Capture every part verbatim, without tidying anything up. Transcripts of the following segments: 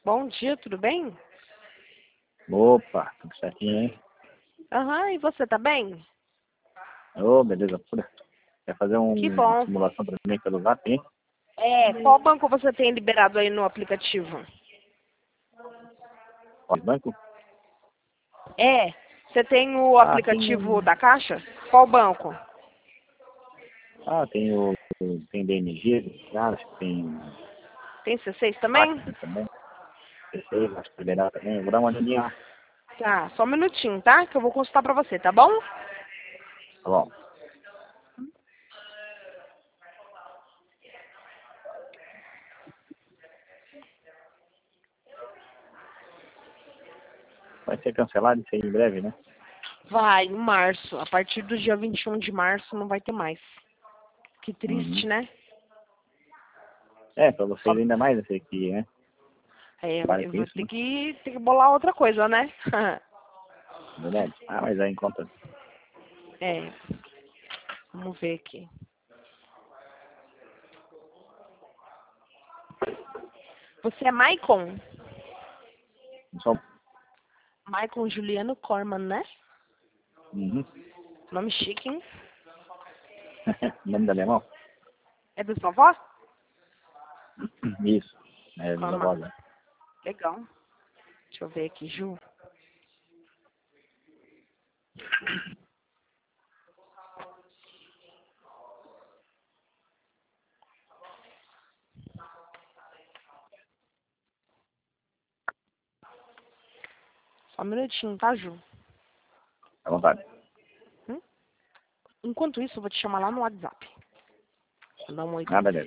Bom dia, tudo bem? Opa, tudo certinho, hein? Aham, e você tá bem? Ô, beleza pura. Quer fazer um, Que uma bom. simulação pra mim pelo Zap, hein? É, qual banco você tem liberado aí no aplicativo? Ó, banco? É, você tem o Ah, tem aplicativo um... da Caixa? Qual banco? Ah, tem o... Tem D M G, acho que tem... Tem C seis também? Acre também. C seis, acho que liberar também. Eu vou dar uma olhadinha lá. Tá, só um minutinho, tá? Que eu vou consultar pra você, tá bom? Tá bom. Vai ser cancelado isso aí em breve, né? Vai, em março. A partir do dia vinte e um de março não vai ter mais. Que Uhum. triste, né? É, pra Só... vocês ainda mais esse aqui, né? É, Trabalha eu com vou isso, ter né? que, ter que bolar outra coisa, né? Verdade. Ah, mas aí encontra. É, vamos ver aqui. Você é Maicon? Só... Maicon Juliano Corman, né? Uhum. Nome chique, hein? Nome da alemão? É da sua avó? Isso. É, dos Corman. avós, né? Legal. Deixa eu ver aqui, Ju. Só um minutinho, tá, Ju? À vontade. Hum? Enquanto isso, eu vou te chamar lá no WhatsApp. Vou dar um oi pra Ah, você. beleza.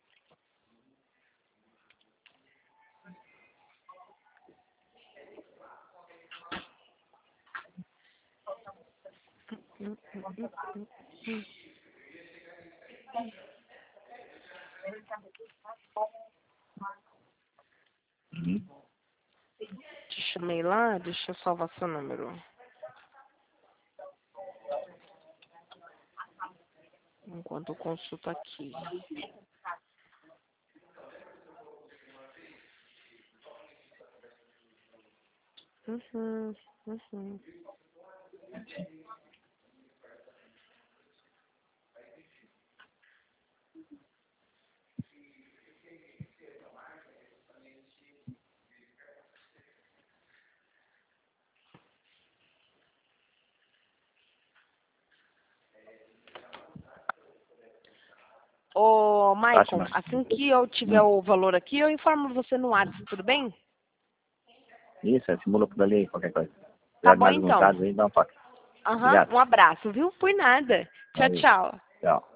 Hum, hum, hum, hum, hum. Uhum. Te chamei lá, deixa eu salvar seu número. Enquanto eu consulto aqui. Uhum, uhum. Ô, Acho, Maicon, mas... assim que eu tiver Hum. o valor aqui, eu informo você no WhatsApp, tudo bem? Isso, é, simula por ali, qualquer coisa. Se Tá tiver bom, mais alguns então. dados aí, dá um toque. Aham, Obrigado. um abraço, viu? Por nada. Tchau, Valeu. tchau. Tchau.